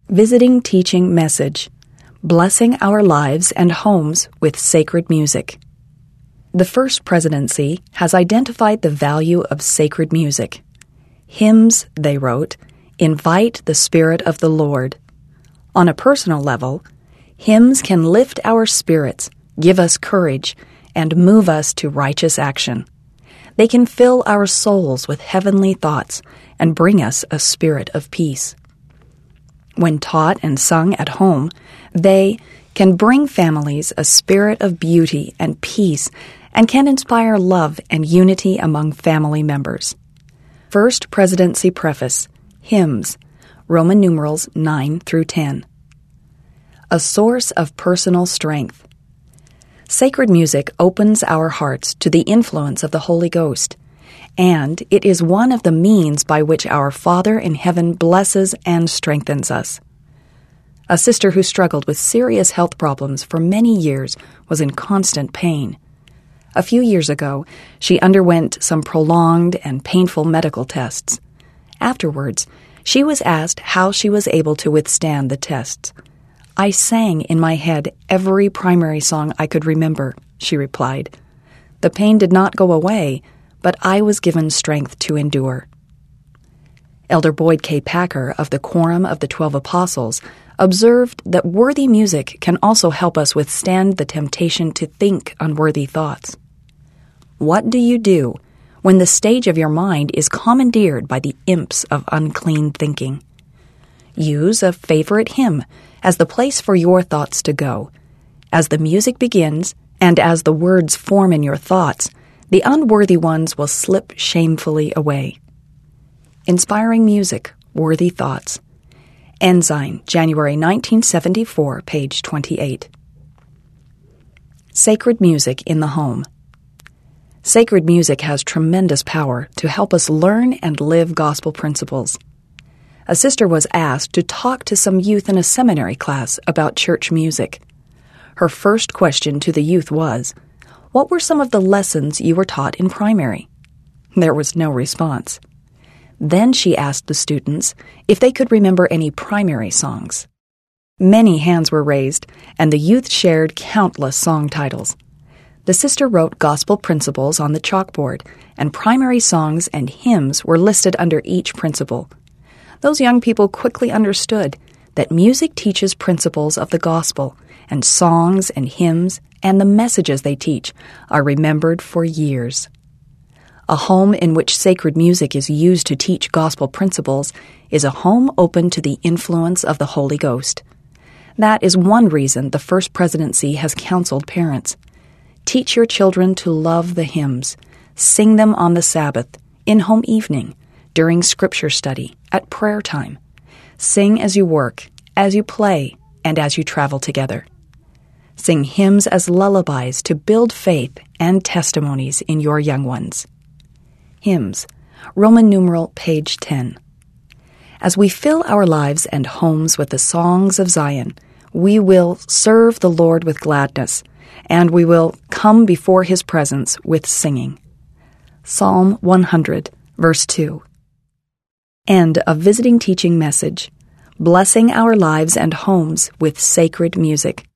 Visiting Teaching Message: Blessing Our Lives and Homes with Sacred Music. The First Presidency has identified the value of sacred music. Hymns, they wrote, invite the Spirit of the Lord. On a personal level, hymns can lift our spirits, give us courage, and move us to righteous action. They can fill our souls with heavenly thoughts and bring us a spirit of peace. When taught and sung at home, they can bring families a spirit of beauty and peace and can inspire love and unity among family members. First Presidency Preface, Hymns, Roman numerals 9 through 10. A source of personal strength. Sacred music opens our hearts to the influence of the Holy Ghost, and it is one of the means by which our Father in heaven blesses and strengthens us. A sister who struggled with serious health problems for many years was in constant pain. A few years ago, she underwent some prolonged and painful medical tests. Afterwards, she was asked how she was able to withstand the tests. "I sang in my head every primary song I could remember," she replied. "The pain did not go away, but I was given strength to endure." Elder Boyd K. Packer of the Quorum of the 12 Apostles observed that worthy music can also help us withstand the temptation to think unworthy thoughts. What do you do when the stage of your mind is commandeered by the imps of unclean thinking? Use a favorite hymn as the place for your thoughts to go. As the music begins, and as the words form in your thoughts, the unworthy ones will slip shamefully away. Inspiring Music, Worthy Thoughts. Ensign, January 1974, page 28. Sacred Music in the Home. Sacred music has tremendous power to help us learn and live gospel principles. A sister was asked to talk to some youth in a seminary class about church music. Her first question to the youth was, "What were some of the lessons you were taught in primary?" There was no response. Then she asked the students if they could remember any primary songs. Many hands were raised, and the youth shared countless song titles. The sister wrote gospel principles on the chalkboard, and primary songs and hymns were listed under each principle. Those young people quickly understood that music teaches principles of the gospel, and songs and hymns and the messages they teach are remembered for years. A home in which sacred music is used to teach gospel principles is a home open to the influence of the Holy Ghost. That is one reason the First Presidency has counseled parents. Teach your children to love the hymns. Sing them on the Sabbath, in home evening, during scripture study, at prayer time. Sing as you work, as you play, and as you travel together. Sing hymns as lullabies to build faith and testimonies in your young ones. Hymns, Roman numeral, page 10. As we fill our lives and homes with the songs of Zion, we will serve the Lord with gladness, and we will come before His presence with singing. Psalm 100, verse 2. End of Visiting Teaching Message: Blessing Our Lives and Homes with Sacred Music.